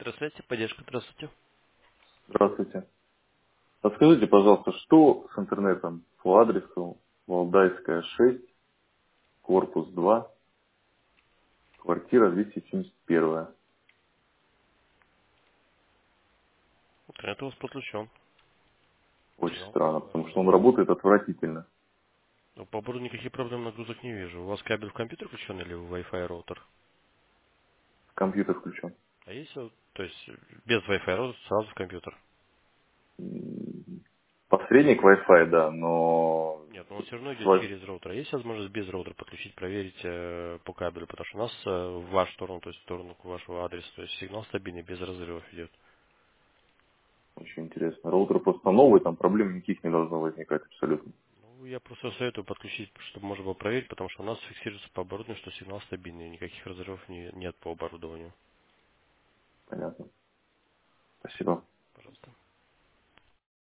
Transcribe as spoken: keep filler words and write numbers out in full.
Здравствуйте, поддержка, здравствуйте. Здравствуйте. Подскажите, пожалуйста, что с интернетом по адресу Валдайская, шесть, корпус два, квартира двести семьдесят один. Интернет у вас подключен. Очень Сигнал. странно, потому что он э, работает отвратительно. ну, По оборудованию никаких проблем нагрузок не вижу. У вас кабель в компьютер включен или в Wi-Fi роутер? Компьютер включен. А есть вот, то есть э, без Wi-Fi роутера сразу в компьютер? М, Посредник Wi-Fi, да, но Нет, но он все равно с идет Wi- через роутер. А есть возможность без роутера подключить, проверить э, по кабелю? Потому что у нас э, в вашу сторону, то есть в сторону вашего адреса, то есть сигнал стабильный, без разрывов идет. очень интересно. Роутер просто новый, там проблем никаких не должно возникать абсолютно. Ну, я просто советую подключить, чтобы можно было проверить, потому что у нас фиксируется по оборудованию, что сигнал стабильный, никаких разрывов не- нет по оборудованию. Понятно. Спасибо.